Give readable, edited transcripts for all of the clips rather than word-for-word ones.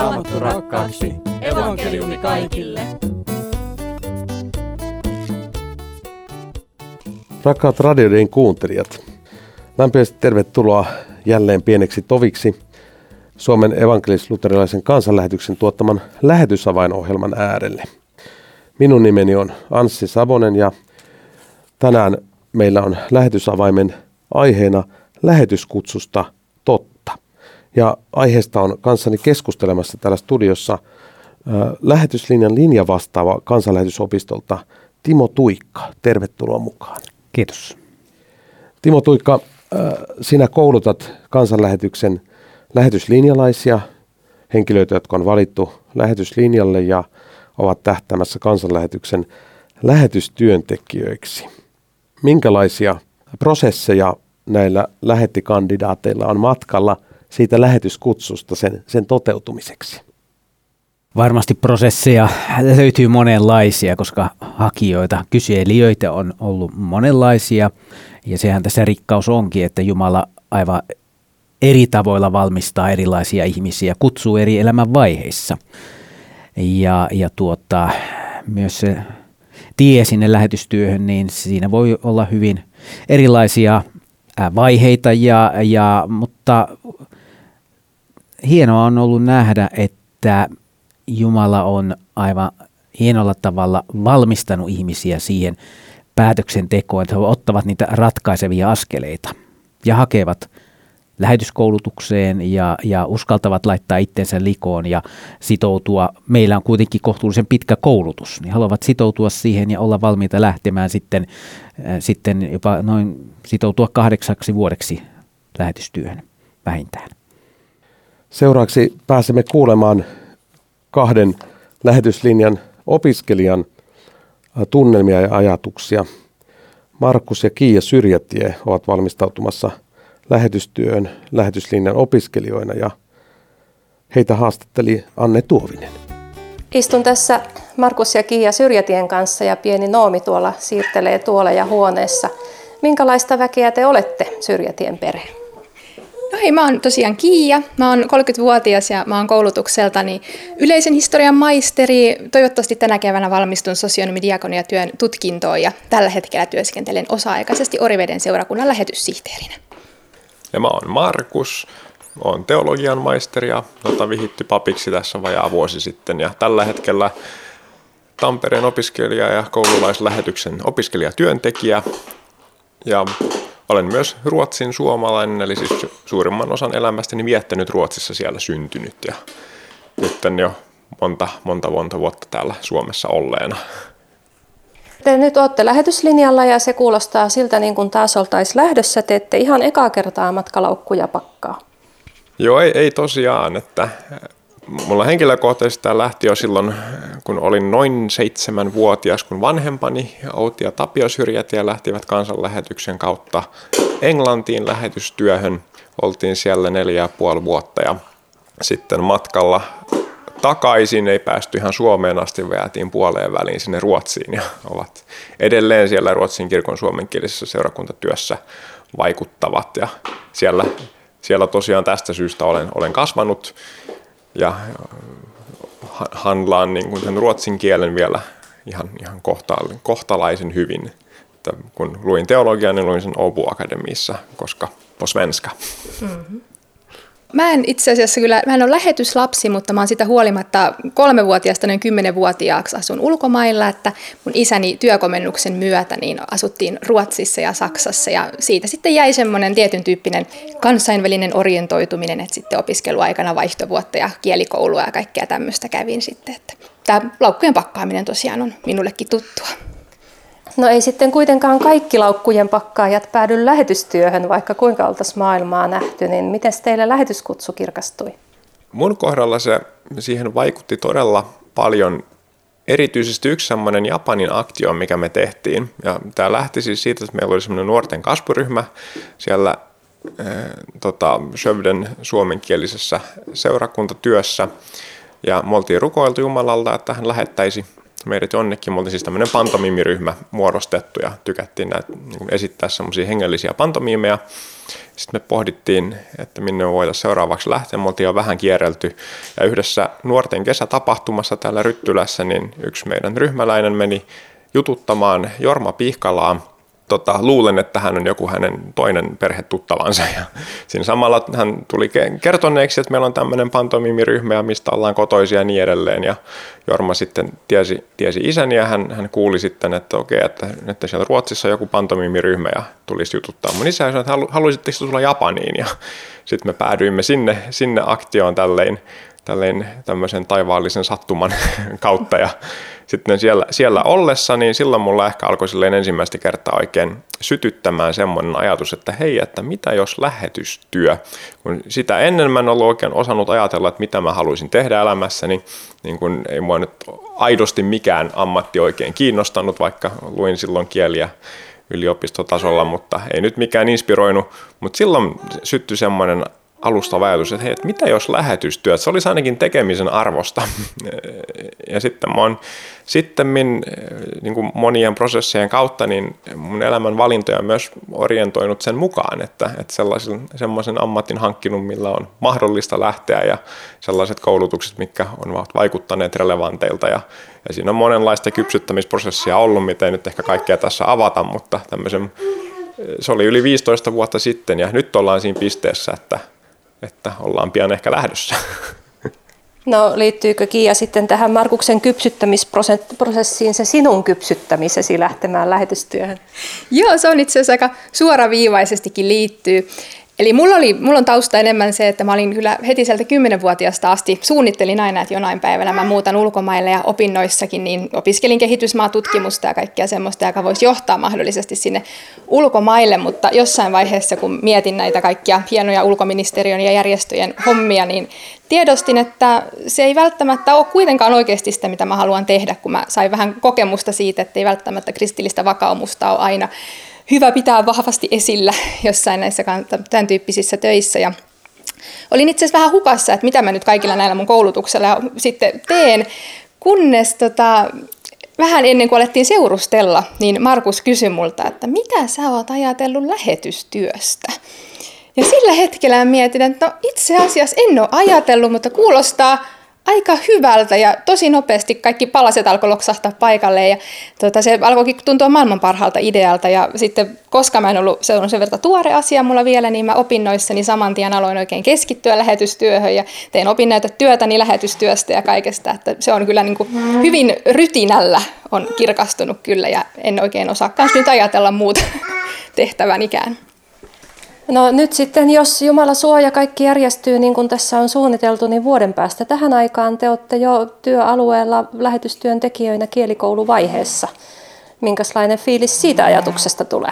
Raamattu rakkaaksi. Evankeliumi kaikille. Rakkaat radioiden kuuntelijat, lämpimästi tervetuloa jälleen pieneksi toviksi Suomen evankelis-luterilaisen kansanlähetyksen tuottaman lähetysavainohjelman äärelle. Minun nimeni on Anssi Savonen ja tänään meillä on lähetysavaimen aiheena lähetyskutsusta totta. Ja aiheesta on kanssani keskustelemassa täällä studiossa lähetyslinjan linjavastaava kansanlähetysopistolta Timo Tuikka. Tervetuloa mukaan. Kiitos. Timo Tuikka, sinä koulutat kansanlähetyksen lähetyslinjalaisia, henkilöitä, jotka on valittu lähetyslinjalle ja ovat tähtäämässä kansanlähetyksen lähetystyöntekijöiksi. Minkälaisia prosesseja näillä lähettikandidaateilla on matkalla siitä lähetyskutsusta sen toteutumiseksi? Varmasti prosesseja löytyy monenlaisia, koska hakijoita, kyselijöitä on ollut monenlaisia. Ja sehän tässä rikkaus onkin, että Jumala aivan eri tavoilla valmistaa erilaisia ihmisiä, kutsuu eri elämän vaiheissa. Ja myös se tie sinne lähetystyöhön, niin siinä voi olla hyvin erilaisia vaiheita, mutta hienoa on ollut nähdä, että Jumala on aivan hienolla tavalla valmistanut ihmisiä siihen päätöksentekoon, että he ottavat niitä ratkaisevia askeleita ja hakevat lähetyskoulutukseen ja uskaltavat laittaa itsensä likoon ja sitoutua. Meillä on kuitenkin kohtuullisen pitkä koulutus, niin haluavat sitoutua siihen ja olla valmiita lähtemään sitten jopa noin sitoutua 8 vuodeksi lähetystyöhön vähintään. Seuraavaksi pääsemme kuulemaan 2 lähetyslinjan opiskelijan tunnelmia ja ajatuksia. Markus ja Kiia Syrjätie ovat valmistautumassa lähetystyöhön lähetyslinjan opiskelijoina ja heitä haastatteli Anne Tuovinen. Istun tässä Markus ja Kiia Syrjätien kanssa ja pieni Noomi tuolla siirtelee tuoleja huoneessa. Minkälaista väkeä te olette, Syrjätien perhe? No hei, mä oon tosiaan Kiia, mä oon 30-vuotias ja mä oon koulutukseltani yleisen historian maisteri. Toivottavasti tänä keväänä valmistun sosionomidiakoniatyön tutkintoon ja tällä hetkellä työskentelen osa-aikaisesti Oriveden seurakunnan lähetyssihteerinä. Ja mä oon Markus, oon teologian maisteri ja vihitty papiksi tässä vajaa vuosi sitten ja tällä hetkellä Tampereen opiskelija- ja koululaislähetyksen opiskelijatyöntekijä ja olen myös Ruotsin suomalainen, eli siis suurimman osan elämästäni viettänyt Ruotsissa siellä syntynyt ja nyt jo monta vuotta täällä Suomessa olleena. Te nyt olette lähetyslinjalla ja se kuulostaa siltä niin kuin taas oltaisiin lähdössä. Te ette ihan ekaa kertaa matkalaukkuja pakkaa. Joo, ei tosiaan. Että mulla henkilökohtaisesti tämä lähti jo silloin, kun olin noin 7-vuotias, kun vanhempani Outi ja Tapio Syrjätie lähtivät kansanlähetyksen kautta Englantiin lähetystyöhön. Oltiin siellä 4,5 vuotta ja sitten matkalla takaisin ei päästy ihan Suomeen asti, jäätiin puoleen väliin sinne Ruotsiin ja ovat edelleen siellä Ruotsin kirkon suomenkielisessä seurakuntatyössä vaikuttavat ja siellä tosiaan tästä syystä olen kasvanut ja handlaan niin kuin sen ruotsin kielen vielä ihan kohtalaisen hyvin. Että kun luin teologiaa, niin luin sen Åbo Akademiissa, koska på svenska. Mm-hmm. Mä en ole lähetyslapsi, mutta mä oon sitä huolimatta 3-vuotiaasta noin 10-vuotiaaksi asun ulkomailla, että mun isäni työkomennuksen myötä niin asuttiin Ruotsissa ja Saksassa ja siitä sitten jäi semmoinen tietyn tyyppinen kansainvälinen orientoituminen, että sitten opiskeluaikana vaihtovuotta ja kielikoulua ja kaikkea tämmöistä kävin sitten, että tämä laukkujen pakkaaminen tosiaan on minullekin tuttua. No ei sitten kuitenkaan kaikki laukkujen pakkaajat päädy lähetystyöhön, vaikka kuinka oltaisiin maailmaa nähty, niin miten teille lähetyskutsu kirkastui? Mun kohdalla siihen vaikutti todella paljon. Erityisesti yksi semmoinen Japanin aktio, mikä me tehtiin. Ja tämä lähti siis siitä, että meillä oli semmoinen nuorten kasvuryhmä siellä Skövden suomenkielisessä seurakuntatyössä. Ja me oltiin rukoiltu Jumalalta, että hän lähettäisi meidät jonnekin. Me oltiin siis tämmöinen pantomiimiryhmä muodostettu ja tykättiin esittää semmoisia hengellisiä pantomiimeja. Sitten me pohdittiin, että minne me voitaisiin seuraavaksi lähteä. Me oltiin jo vähän kierrelty ja yhdessä nuorten kesätapahtumassa täällä Ryttylässä niin yksi meidän ryhmäläinen meni jututtamaan Jorma Pihkalaa. Luulen, että hän on joku hänen toinen perhetuttavansa. Ja siinä samalla hän tuli kertoneeksi, että meillä on tämmöinen pantomiimiryhmä ja mistä ollaan kotoisia ja niin edelleen. Ja Jorma sitten tiesi isäni ja hän kuuli sitten, että okei, että siellä Ruotsissa on joku pantomiimiryhmä ja tulisi jututtaa mun isä ja sanoi, että haluaisitteko tulla Japaniin. Ja sitten me päädyimme sinne aktioon tämmöisen taivaallisen sattuman kautta ja sitten siellä ollessa, niin silloin mulla ehkä alkoi silleen ensimmäistä kertaa oikein sytyttämään semmoinen ajatus, että hei, että mitä jos lähetystyö, kun sitä ennen mä en ollut oikein osannut ajatella, että mitä mä haluaisin tehdä elämässäni, niin kun ei mua nyt aidosti mikään ammatti oikein kiinnostanut, vaikka luin silloin kieliä yliopistotasolla, mutta ei nyt mikään inspiroinut, mutta silloin syttyi semmoinen alustava ajatus, että hei, että mitä jos lähetystyöt, se olisi ainakin tekemisen arvosta. Ja sitten mä oon niin kuin monien prosessien kautta, niin mun elämän valintoja on myös orientoinut sen mukaan, että sellaisen ammatin hankkinut, millä on mahdollista lähteä ja sellaiset koulutukset, mitkä ovat vaikuttaneet relevanteilta. Ja siinä on monenlaista kypsyttämisprosessia ollut, mitä ei nyt ehkä kaikkea tässä avata, mutta se oli yli 15 vuotta sitten ja nyt ollaan siinä pisteessä, että ollaan pian ehkä lähdössä. No liittyykö Kiia sitten tähän Markuksen kypsyttämisprosessiin se sinun kypsyttämisesi lähtemään lähetystyöhön? Joo, se on itse asiassa aika suoraviivaisestikin liittyy. Eli mulla on tausta enemmän se, että mä olin kyllä heti sieltä 10-vuotiaasta asti, suunnittelin aina, että jonain päivänä mä muutan ulkomaille ja opinnoissakin, niin opiskelin kehitysmaatutkimusta ja kaikkea semmoista, joka voisi johtaa mahdollisesti sinne ulkomaille, mutta jossain vaiheessa, kun mietin näitä kaikkia hienoja ulkoministeriön ja järjestöjen hommia, niin tiedostin, että se ei välttämättä ole kuitenkaan oikeasti sitä, mitä mä haluan tehdä, kun mä sain vähän kokemusta siitä, että ei välttämättä kristillistä vakaumusta ole aina hyvä pitää vahvasti esillä jossain näissä tämän tyyppisissä töissä. Ja olin itse asiassa vähän hukassa, että mitä mä nyt kaikilla näillä mun koulutuksella sitten teen, kunnes vähän ennen kuin alettiin seurustella, niin Markus kysyi multa, että mitä sä oot ajatellut lähetystyöstä? Ja sillä hetkellä mietin, että no itse asiassa en ole ajatellut, mutta kuulostaa aika hyvältä ja tosi nopeasti kaikki palaset alkoi loksahtaa paikalleen ja se alkoikin tuntua maailman parhaalta idealta ja sitten koska mä en ollut, se on sen verran tuore asia mulla vielä, niin mä opinnoissani saman tien aloin oikein keskittyä lähetystyöhön ja tein opinnäytetyötäni lähetystyöstä ja kaikesta, että se on kyllä niin kuin hyvin rytinällä on kirkastunut kyllä ja en oikein osaa kans nyt ajatella muuta tehtävänikään. No nyt sitten, jos Jumala suo ja kaikki järjestyy niin kuin tässä on suunniteltu, niin vuoden päästä tähän aikaan te olette jo työalueella lähetystyöntekijöinä kielikouluvaiheessa. Minkälainen fiilis siitä ajatuksesta tulee?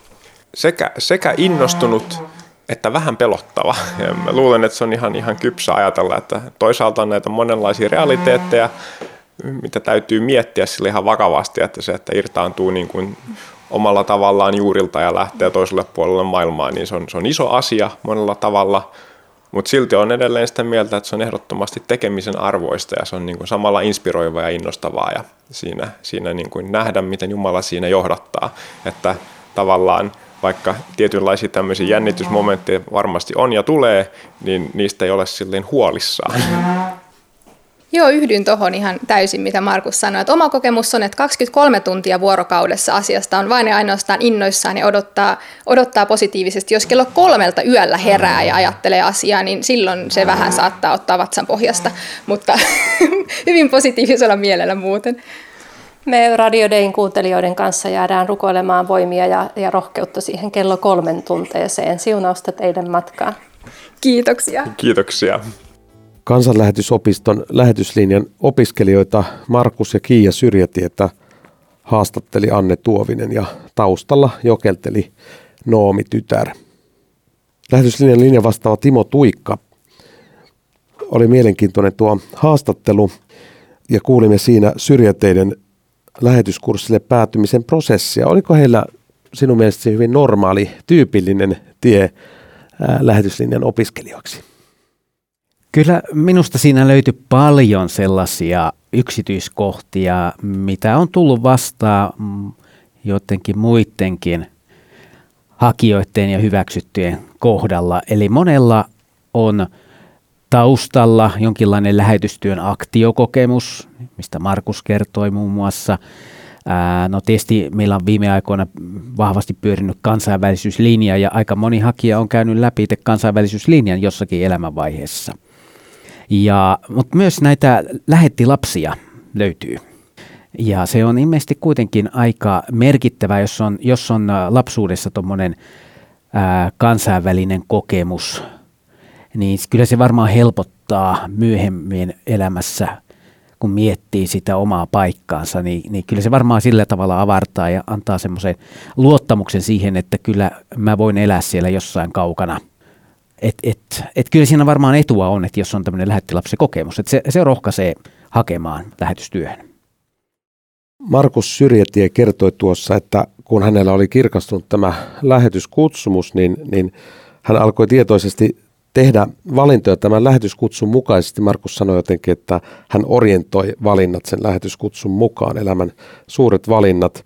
Sekä innostunut että vähän pelottava. Ja mä luulen, että se on ihan kypsä ajatella, että toisaalta on näitä monenlaisia realiteetteja, mitä täytyy miettiä sille ihan vakavasti, että se, että irtaantuu niin kuin omalla tavallaan juurilta ja lähtee toiselle puolelle maailmaa, niin se on iso asia monella tavalla, mutta silti on edelleen sitä mieltä, että se on ehdottomasti tekemisen arvoista ja se on niin kuin samalla inspiroivaa ja innostavaa ja siinä niin kuin nähdä, miten Jumala siinä johdattaa, että tavallaan vaikka tietynlaisia tämmöisiä jännitysmomentteja varmasti on ja tulee, niin niistä ei ole silleen huolissaan. Joo, yhdyn tuohon ihan täysin, mitä Markus sanoi. Että oma kokemus on, että 23 tuntia vuorokaudessa asiasta on vain ja ainoastaan innoissaan ja odottaa positiivisesti. Jos kello 3 yöllä herää ja ajattelee asiaa, niin silloin se vähän saattaa ottaa vatsan pohjasta, mutta hyvin positiivisella mielellä muuten. Me Radio Dayn kuuntelijoiden kanssa jäädään rukoilemaan voimia ja rohkeutta siihen kello 3 tunteeseen. Siunausta teidän matkaan. Kiitoksia. Kiitoksia. Kansanlähetysopiston lähetyslinjan opiskelijoita Markus ja Kiia Syrjätietä haastatteli Anne Tuovinen ja taustalla jokelteli Noomi tytär. Lähetyslinjan linja vastaava Timo Tuikka. Oli mielenkiintoinen tuo haastattelu ja kuulimme siinä Syrjäteiden lähetyskurssille päätymisen prosessia. Oliko heillä sinun mielestäsi hyvin normaali, tyypillinen tie lähetyslinjan opiskelijoiksi? Kyllä minusta siinä löytyi paljon sellaisia yksityiskohtia, mitä on tullut vastaan jotenkin muidenkin hakijoiden ja hyväksyttyjen kohdalla. Eli monella on taustalla jonkinlainen lähetystyön aktiokokemus, mistä Markus kertoi muun muassa. No tietysti meillä on viime aikoina vahvasti pyörinyt kansainvälisyyslinja ja aika moni hakija on käynyt läpi kansainvälisyyslinjan jossakin elämänvaiheessa. Mutta myös näitä lähettilapsia löytyy. Ja se on ilmeisesti kuitenkin aika merkittävä, jos on lapsuudessa tuommoinen kansainvälinen kokemus, niin kyllä se varmaan helpottaa myöhemmin elämässä, kun miettii sitä omaa paikkaansa, niin kyllä se varmaan sillä tavalla avartaa ja antaa semmoisen luottamuksen siihen, että kyllä mä voin elää siellä jossain kaukana. Et kyllä siinä varmaan etua on, että jos on tämmöinen lähettilapsikokemus, että se rohkaisee hakemaan lähetystyöhön. Markus Syrjätie kertoi tuossa, että kun hänellä oli kirkastunut tämä lähetyskutsumus, niin hän alkoi tietoisesti tehdä valintoja tämän lähetyskutsun mukaisesti. Markus sanoi jotenkin, että hän orientoi valinnat sen lähetyskutsun mukaan, elämän suuret valinnat.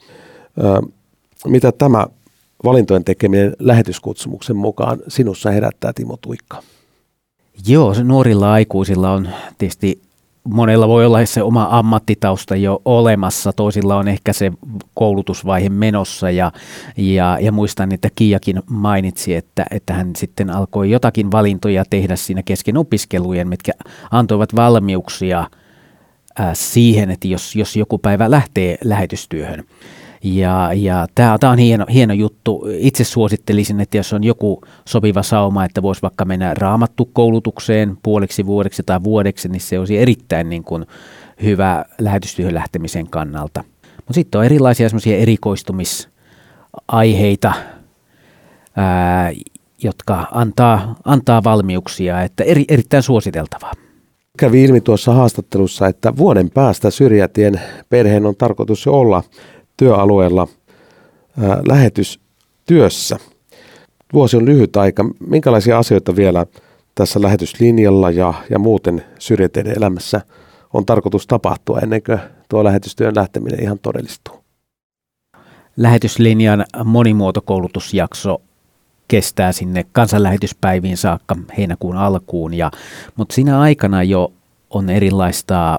Mitä tämä valintojen tekeminen lähetyskutsumuksen mukaan sinussa herättää, Timo Tuikka? Joo, se nuorilla aikuisilla on tietysti, monella voi olla se oma ammattitausta jo olemassa, toisilla on ehkä se koulutusvaihe menossa ja muistan, että Kiiakin mainitsi, että hän sitten alkoi jotakin valintoja tehdä siinä kesken opiskelujen, mitkä antoivat valmiuksia siihen, että jos joku päivä lähtee lähetystyöhön. Ja tämä on hieno juttu. Itse suosittelisin, että jos on joku sopiva sauma, että voisi vaikka mennä raamattukoulutukseen puoliksi vuodeksi tai vuodeksi, niin se olisi erittäin niin kuin hyvä lähetystyöhön lähtemisen kannalta. Mutta sitten on erilaisia semmoisia erikoistumisaiheita, jotka antaa valmiuksia, että erittäin suositeltavaa. Kävi ilmi tuossa haastattelussa, että vuoden päästä Syrjätien perheen on tarkoitus olla työalueella lähetystyössä. Vuosi on lyhyt aika. Minkälaisia asioita vielä tässä lähetyslinjalla ja muuten Syrjäteiden elämässä on tarkoitus tapahtua ennen kuin tuo lähetystyön lähteminen ihan todellistuu? Lähetyslinjan monimuotokoulutusjakso kestää sinne kansanlähetyspäiviin saakka heinäkuun alkuun, mutta siinä aikana jo on erilaista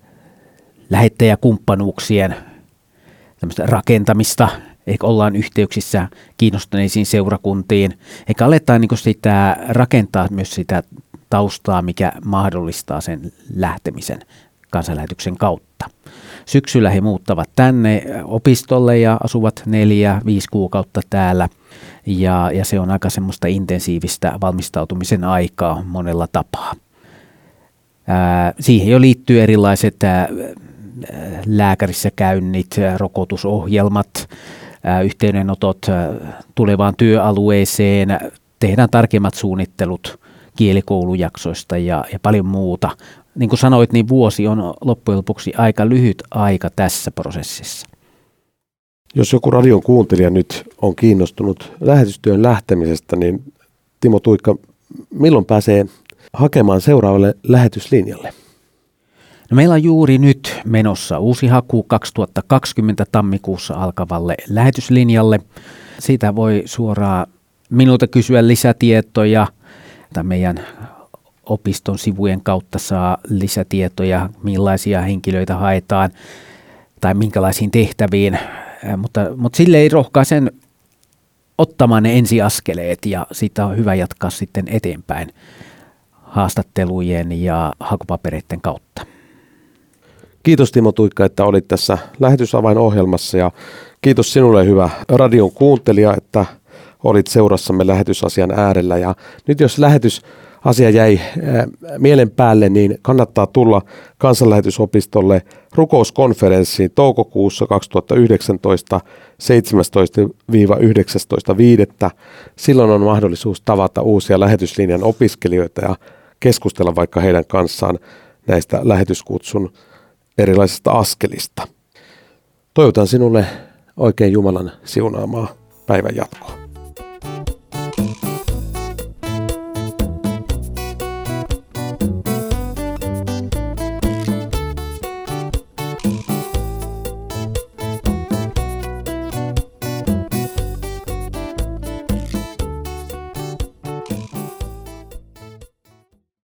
lähettäjäkumppanuuksien rakentamista, eikä ollaan yhteyksissä kiinnostuneisiin seurakuntiin, eikä aletaan niin sitä rakentaa myös sitä taustaa, mikä mahdollistaa sen lähtemisen kansanlähetyksen kautta. Syksyllä he muuttavat tänne opistolle ja asuvat 4-5 kuukautta täällä, ja se on aika semmoista intensiivistä valmistautumisen aikaa monella tapaa. Siihen jo liittyy erilaiset lääkärissä käynnit, rokotusohjelmat, yhteydenotot tulevaan työalueeseen, tehdään tarkemmat suunnittelut kielikoulujaksoista ja paljon muuta. Niin kuin sanoit, niin vuosi on loppujen lopuksi aika lyhyt aika tässä prosessissa. Jos joku radion kuuntelija nyt on kiinnostunut lähetystyön lähtemisestä, niin Timo Tuikka, milloin pääsee hakemaan seuraavalle lähetyslinjalle? No, meillä on juuri nyt menossa uusi haku 2020 tammikuussa alkavalle lähetyslinjalle. Siitä voi suoraan minulta kysyä lisätietoja. Meidän opiston sivujen kautta saa lisätietoja, millaisia henkilöitä haetaan tai minkälaisiin tehtäviin. Mutta silleen rohkaisen ottamaan ne ensiaskeleet ja siitä on hyvä jatkaa sitten eteenpäin haastattelujen ja hakupapereiden kautta. Kiitos Timo Tuikka, että olit tässä lähetysavainohjelmassa ja kiitos sinulle hyvä radion kuuntelija, että olit seurassamme lähetysasian äärellä. Ja nyt jos lähetysasia jäi mielen päälle, niin kannattaa tulla kansanlähetysopistolle rukouskonferenssiin toukokuussa 2019 17-19.5. Silloin on mahdollisuus tavata uusia lähetyslinjan opiskelijoita ja keskustella vaikka heidän kanssaan näistä lähetyskutsun erilaisista askelista. Toivotan sinulle oikein Jumalan siunaamaa päivän jatkoa.